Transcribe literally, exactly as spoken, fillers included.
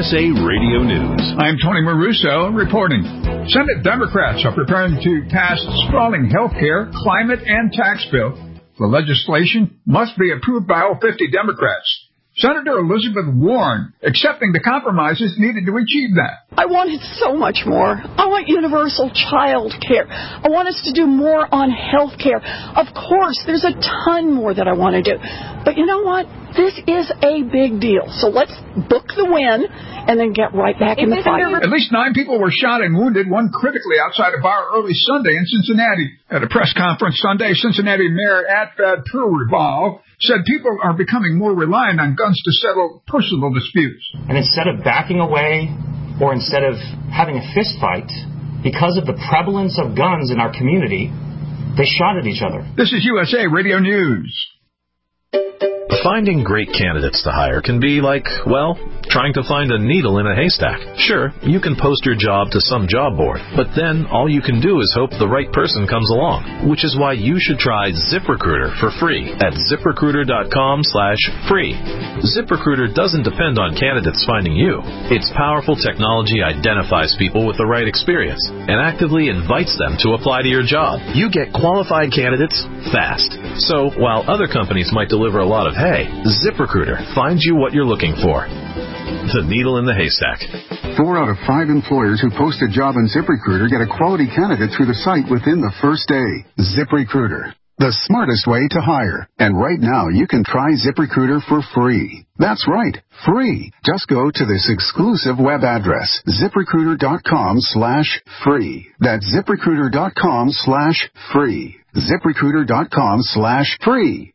S A Radio News. I'm Tony Maruso reporting. Senate Democrats are preparing to pass sprawling health care, climate, and tax bill. The legislation must be approved by all fifty Democrats. Senator Elizabeth Warren accepting the compromises needed to achieve that. I wanted so much more. I want universal child care. I want us to do more on health care. Of course, there's a ton more that I want to do. But you know what? This is a big deal. So let's book the win and then get right back in the fight. At least nine people were shot and wounded, one critically outside a bar early Sunday in Cincinnati. At a press conference Sunday, Cincinnati Mayor Atfad Purrival said people are becoming more reliant on guns to settle personal disputes. And instead of backing away or instead of having a fist fight, because of the prevalence of guns in our community, they shot at each other. This is U S A Radio News. Finding great candidates to hire can be like, well, trying to find a needle in a haystack. Sure, you can post your job to some job board, but then all you can do is hope the right person comes along, which is why you should try ZipRecruiter for free at ZipRecruiter.com slash free. ZipRecruiter doesn't depend on candidates finding you. Its powerful technology identifies people with the right experience and actively invites them to apply to your job. You get qualified candidates fast. So while other companies might deliver a lot of hay, ZipRecruiter finds you what you're looking for. The needle in the haystack. Four out of five employers who post a job on ZipRecruiter get a quality candidate through the site within the first day. ZipRecruiter, the smartest way to hire. And right now, you can try ZipRecruiter for free. That's right, free. Just go to this exclusive web address, ZipRecruiter.com slash free. That's ZipRecruiter.com slash free. ZipRecruiter.com slash free.